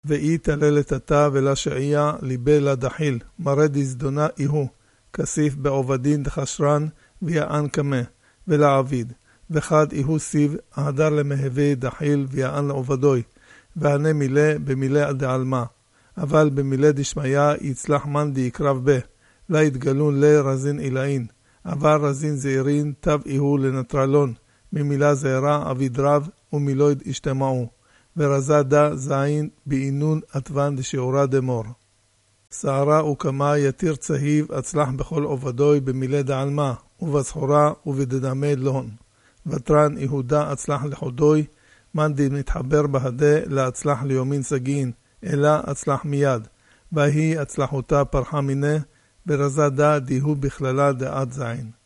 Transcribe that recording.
ואי תללת אתה ולה שעיה ליבה לה דחיל, מרד הזדונה איהו, כסיף בעובדין דחשרן ויען כמה, ולעביד, וחד איהו סיב, ההדר למהווה דחיל ויען לעובדוי, וענה מילה במילה דעלמה, אבל במילה דשמיה יצלח מן דיקרב בה, לה יתגלון לרזין אילאין, אבל רזין זעירין תב איהו לנטרלון, ממילה זעירה אביד רב ומילויד השתמעו, ורזה דה זין בעינון עטוון דשיעורה דמור. שערה וכמה יתיר צהיב הצלח בכל עובדוי במילה דעלמה, ובזחורה ובדדמי לון. וטרן יהודה הצלח לחודוי, מן די מתחבר בהדה להצלח ליומין סגין, אלא הצלח מיד, והיא הצלחותה פרחה מינה, ורזה דה דיהו בכללה דעת זין.